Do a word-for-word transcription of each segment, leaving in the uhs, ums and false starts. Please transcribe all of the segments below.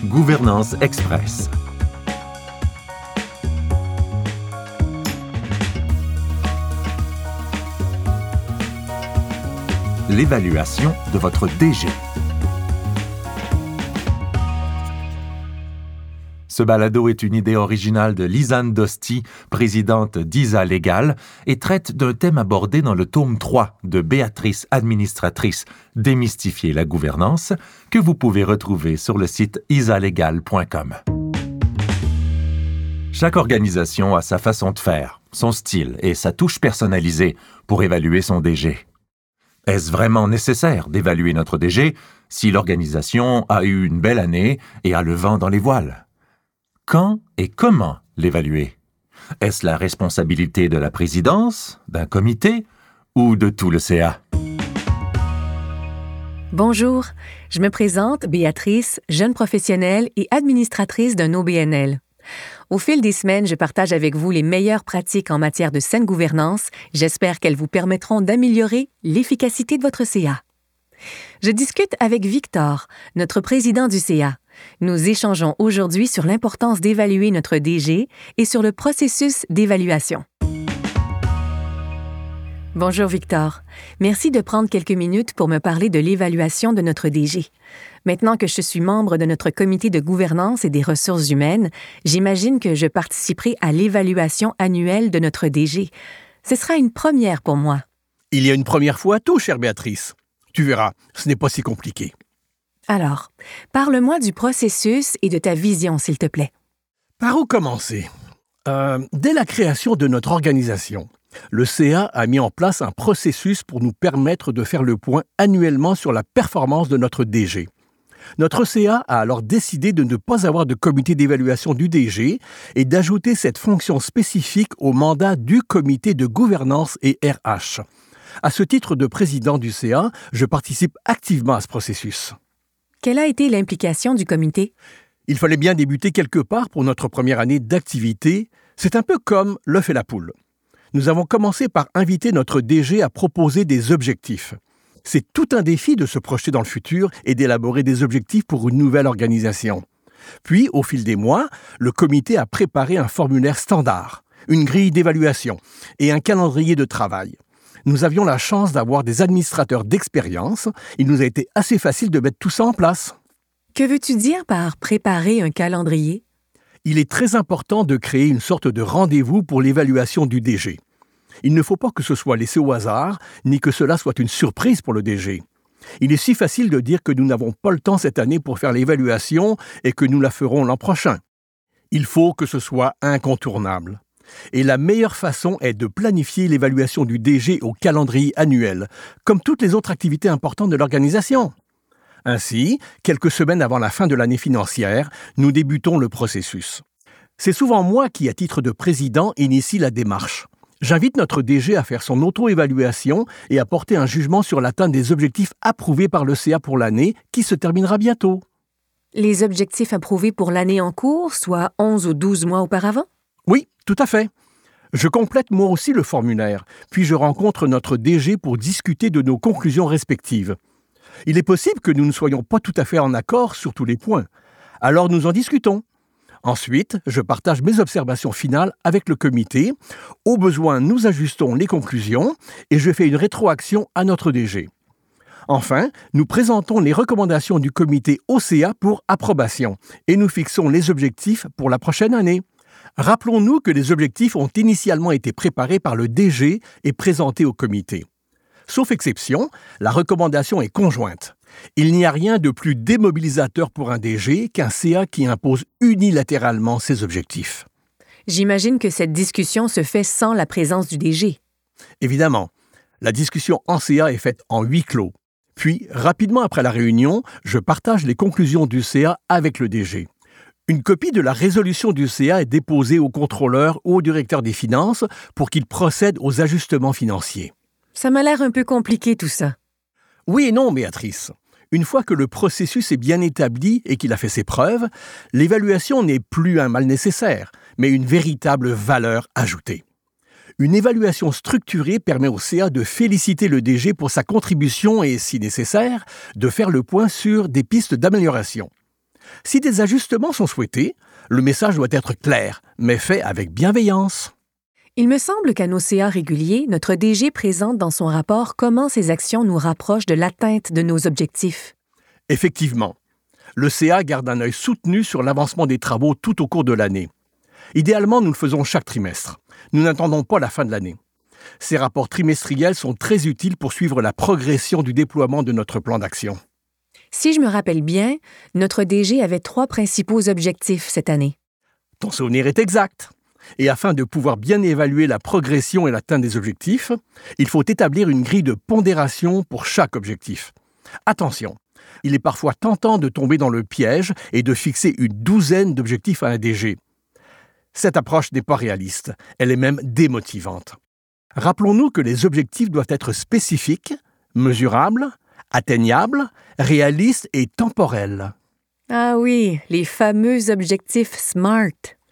Gouvernance Express. L'évaluation de votre D G. Ce balado est une idée originale de Lisanne Dosti, présidente d'I S A Légal, et traite d'un thème abordé dans le tome trois de Béatrice, administratrice, Démystifier la gouvernance, que vous pouvez retrouver sur le site isalégal point com. Chaque organisation a sa façon de faire, son style et sa touche personnalisée pour évaluer son D G. Est-ce vraiment nécessaire d'évaluer notre D G si l'organisation a eu une belle année et a le vent dans les voiles? Quand et comment l'évaluer? Est-ce la responsabilité de la présidence, d'un comité ou de tout le C A? Bonjour, je me présente Béatrice, jeune professionnelle et administratrice d'un O B N L. Au fil des semaines, je partage avec vous les meilleures pratiques en matière de saine gouvernance. J'espère qu'elles vous permettront d'améliorer l'efficacité de votre C A. Je discute avec Victor, notre président du C A. Nous échangeons aujourd'hui sur l'importance d'évaluer notre D G et sur le processus d'évaluation. Bonjour Victor. Merci de prendre quelques minutes pour me parler de l'évaluation de notre D G. Maintenant que je suis membre de notre comité de gouvernance et des ressources humaines, j'imagine que je participerai à l'évaluation annuelle de notre D G. Ce sera une première pour moi. Il y a une première fois à tout, chère Béatrice. Tu verras, ce n'est pas si compliqué. Alors, parle-moi du processus et de ta vision, s'il te plaît. Par où commencer? Euh, dès la création de notre organisation, le C A a mis en place un processus pour nous permettre de faire le point annuellement sur la performance de notre D G. Notre C A a alors décidé de ne pas avoir de comité d'évaluation du D G et d'ajouter cette fonction spécifique au mandat du comité de gouvernance et R H. À ce titre de président du C A, je participe activement à ce processus. Quelle a été l'implication du comité? Il fallait bien débuter quelque part pour notre première année d'activité. C'est un peu comme l'œuf et la poule. Nous avons commencé par inviter notre D G à proposer des objectifs. C'est tout un défi de se projeter dans le futur et d'élaborer des objectifs pour une nouvelle organisation. Puis, au fil des mois, le comité a préparé un formulaire standard, une grille d'évaluation et un calendrier de travail. Nous avions la chance d'avoir des administrateurs d'expérience. Il nous a été assez facile de mettre tout ça en place. Que veux-tu dire par préparer un calendrier? Il est très important de créer une sorte de rendez-vous pour l'évaluation du D G. Il ne faut pas que ce soit laissé au hasard, ni que cela soit une surprise pour le D G. Il est si facile de dire que nous n'avons pas le temps cette année pour faire l'évaluation et que nous la ferons l'an prochain. Il faut que ce soit incontournable. Et la meilleure façon est de planifier l'évaluation du D G au calendrier annuel, comme toutes les autres activités importantes de l'organisation. Ainsi, quelques semaines avant la fin de l'année financière, nous débutons le processus. C'est souvent moi qui, à titre de président, initie la démarche. J'invite notre D G à faire son auto-évaluation et à porter un jugement sur l'atteinte des objectifs approuvés par le C A pour l'année, qui se terminera bientôt. Les objectifs approuvés pour l'année en cours, soit onze ou douze mois auparavant? Oui, tout à fait. Je complète moi aussi le formulaire, puis je rencontre notre D G pour discuter de nos conclusions respectives. Il est possible que nous ne soyons pas tout à fait en accord sur tous les points. Alors nous en discutons. Ensuite, je partage mes observations finales avec le comité. Au besoin, nous ajustons les conclusions et je fais une rétroaction à notre D G. Enfin, nous présentons les recommandations du comité au C A pour approbation et nous fixons les objectifs pour la prochaine année. Rappelons-nous que les objectifs ont initialement été préparés par le D G et présentés au comité. Sauf exception, la recommandation est conjointe. Il n'y a rien de plus démobilisateur pour un D G qu'un C A qui impose unilatéralement ses objectifs. J'imagine que cette discussion se fait sans la présence du D G. Évidemment, la discussion en C A est faite en huis clos. Puis, rapidement après la réunion, je partage les conclusions du C A avec le D G. Une copie de la résolution du C A est déposée au contrôleur ou au directeur des finances pour qu'il procède aux ajustements financiers. Ça m'a l'air un peu compliqué tout ça. Oui et non, Béatrice. Une fois que le processus est bien établi et qu'il a fait ses preuves, l'évaluation n'est plus un mal nécessaire, mais une véritable valeur ajoutée. Une évaluation structurée permet au C A de féliciter le D G pour sa contribution et, si nécessaire, de faire le point sur des pistes d'amélioration. Si des ajustements sont souhaités, le message doit être clair, mais fait avec bienveillance. Il me semble qu'à nos C A réguliers, notre D G présente dans son rapport comment ces actions nous rapprochent de l'atteinte de nos objectifs. Effectivement, le C A garde un œil soutenu sur l'avancement des travaux tout au cours de l'année. Idéalement, nous le faisons chaque trimestre. Nous n'attendons pas la fin de l'année. Ces rapports trimestriels sont très utiles pour suivre la progression du déploiement de notre plan d'action. Si je me rappelle bien, notre D G avait trois principaux objectifs cette année. Ton souvenir est exact. Et afin de pouvoir bien évaluer la progression et l'atteinte des objectifs, il faut établir une grille de pondération pour chaque objectif. Attention, il est parfois tentant de tomber dans le piège et de fixer une douzaine d'objectifs à un D G. Cette approche n'est pas réaliste, elle est même démotivante. Rappelons-nous que les objectifs doivent être spécifiques, mesurables, atteignables, réalistes et temporels. Ah oui, les fameux objectifs SMART.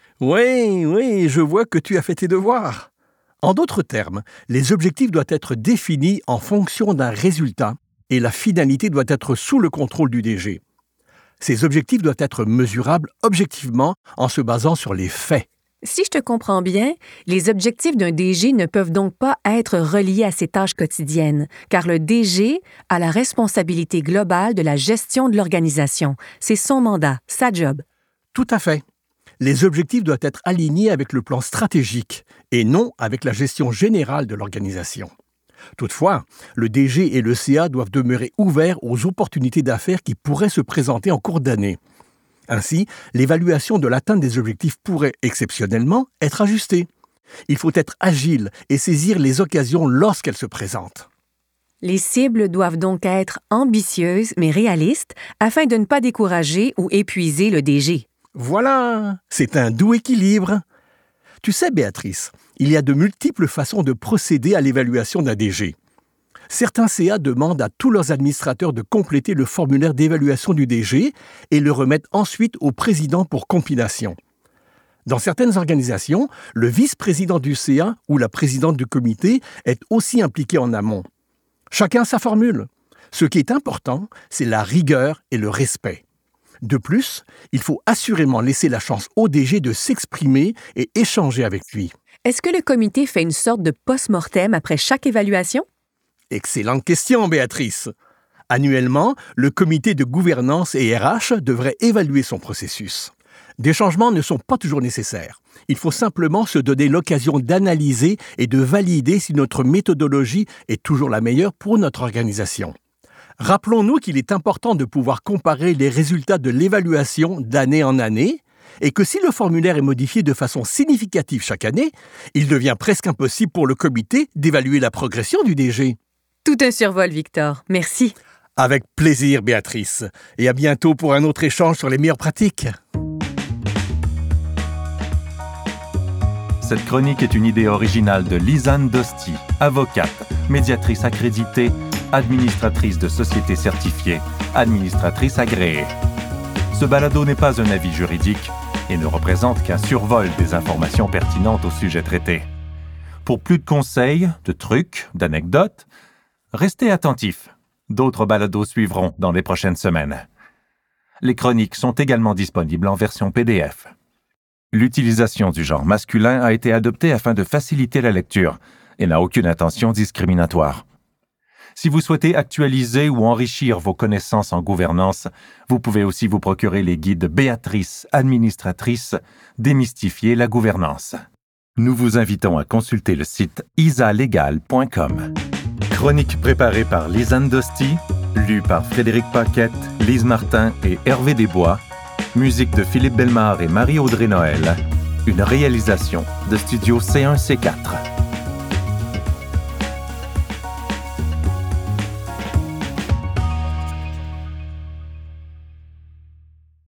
Oui, oui, je vois que tu as fait tes devoirs. En d'autres termes, les objectifs doivent être définis en fonction d'un résultat et la finalité doit être sous le contrôle du D G. Ces objectifs doivent être mesurables objectivement en se basant sur les faits. Si je te comprends bien, les objectifs d'un D G ne peuvent donc pas être reliés à ses tâches quotidiennes, car le D G a la responsabilité globale de la gestion de l'organisation. C'est son mandat, sa job. Tout à fait. Les objectifs doivent être alignés avec le plan stratégique et non avec la gestion générale de l'organisation. Toutefois, le D G et le C A doivent demeurer ouverts aux opportunités d'affaires qui pourraient se présenter en cours d'année. Ainsi, l'évaluation de l'atteinte des objectifs pourrait, exceptionnellement, être ajustée. Il faut être agile et saisir les occasions lorsqu'elles se présentent. Les cibles doivent donc être ambitieuses mais réalistes afin de ne pas décourager ou épuiser le D G. Voilà, c'est un doux équilibre. Tu sais, Béatrice, il y a de multiples façons de procéder à l'évaluation d'un D G. Certains C A demandent à tous leurs administrateurs de compléter le formulaire d'évaluation du D G et le remettent ensuite au président pour compilation. Dans certaines organisations, le vice-président du C A ou la présidente du comité est aussi impliqué en amont. Chacun sa formule. Ce qui est important, c'est la rigueur et le respect. De plus, il faut assurément laisser la chance au D G de s'exprimer et échanger avec lui. Est-ce que le comité fait une sorte de post-mortem après chaque évaluation? Excellente question, Béatrice. Annuellement, le comité de gouvernance et R H devrait évaluer son processus. Des changements ne sont pas toujours nécessaires. Il faut simplement se donner l'occasion d'analyser et de valider si notre méthodologie est toujours la meilleure pour notre organisation. Rappelons-nous qu'il est important de pouvoir comparer les résultats de l'évaluation d'année en année et que si le formulaire est modifié de façon significative chaque année, il devient presque impossible pour le comité d'évaluer la progression du D G. Tout un survol, Victor. Merci. Avec plaisir, Béatrice. Et à bientôt pour un autre échange sur les meilleures pratiques. Cette chronique est une idée originale de Lisanne Dosti, avocate, médiatrice accréditée, administratrice de société certifiée, administratrice agréée. Ce balado n'est pas un avis juridique et ne représente qu'un survol des informations pertinentes au sujet traité. Pour plus de conseils, de trucs, d'anecdotes, restez attentifs. D'autres balados suivront dans les prochaines semaines. Les chroniques sont également disponibles en version P D F. L'utilisation du genre masculin a été adoptée afin de faciliter la lecture et n'a aucune intention discriminatoire. Si vous souhaitez actualiser ou enrichir vos connaissances en gouvernance, vous pouvez aussi vous procurer les guides Béatrice, administratrice, Démystifier la gouvernance. Nous vous invitons à consulter le site isa legal point com. Chronique préparée par Lisanne Dosti, lue par Frédéric Paquette, Lise Martin et Hervé Desbois. Musique de Philippe Bellemare et Marie-Audrey Noël. Une réalisation de Studio C un C quatre.